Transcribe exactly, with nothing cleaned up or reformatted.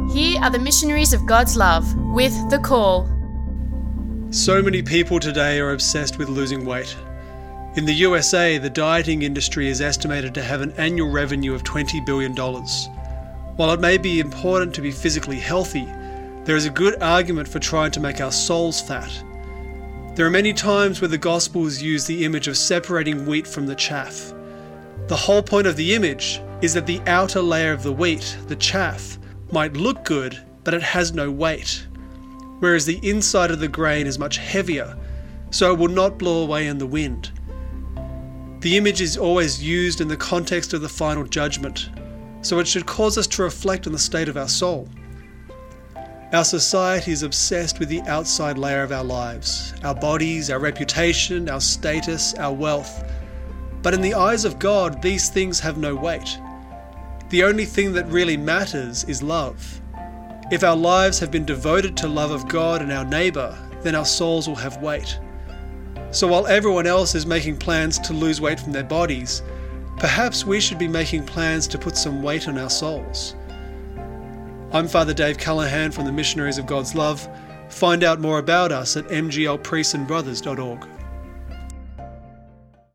Here are the missionaries of God's love with The Call. So many people today are obsessed with losing weight. In the U S A, the dieting industry is estimated to have an annual revenue of twenty billion dollars. While it may be important to be physically healthy, there is a good argument for trying to make our souls fat. There are many times where the Gospels use the image of separating wheat from the chaff. The whole point of the image is that the outer layer of the wheat, the chaff, might look good, but it has no weight, whereas the inside of the grain is much heavier, so it will not blow away in the wind. The image is always used in the context of the final judgment, so it should cause us to reflect on the state of our soul. Our society is obsessed with the outside layer of our lives, our bodies, our reputation, our status, our wealth. But in the eyes of God, these things have no weight. The only thing that really matters is love. If our lives have been devoted to love of God and our neighbour, then our souls will have weight. So while everyone else is making plans to lose weight from their bodies, perhaps we should be making plans to put some weight on our souls. I'm Father Dave Callahan from the Missionaries of God's Love. Find out more about us at m g l priests and brothers dot org.